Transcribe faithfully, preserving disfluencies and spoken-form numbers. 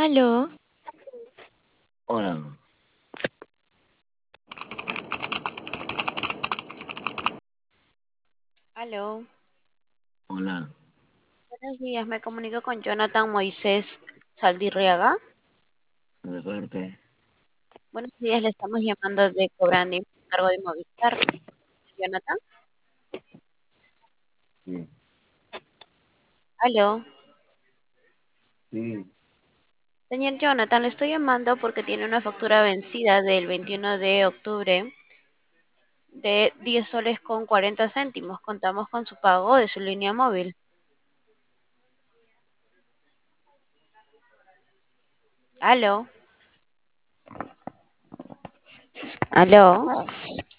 Aló, Hola, aló. hola, Buenos días, me comunico con Jonathan Moisés Saldirriaga. ¿de parte? Buenos días, le estamos llamando de Cobrandi, cargo de Movistar. Jonathan, Sí, aló. sí, Señor Jonathan, le estoy llamando porque tiene una factura vencida del veintiuno de octubre de diez soles con cuarenta céntimos. Contamos con su pago de su línea móvil. Aló, aló.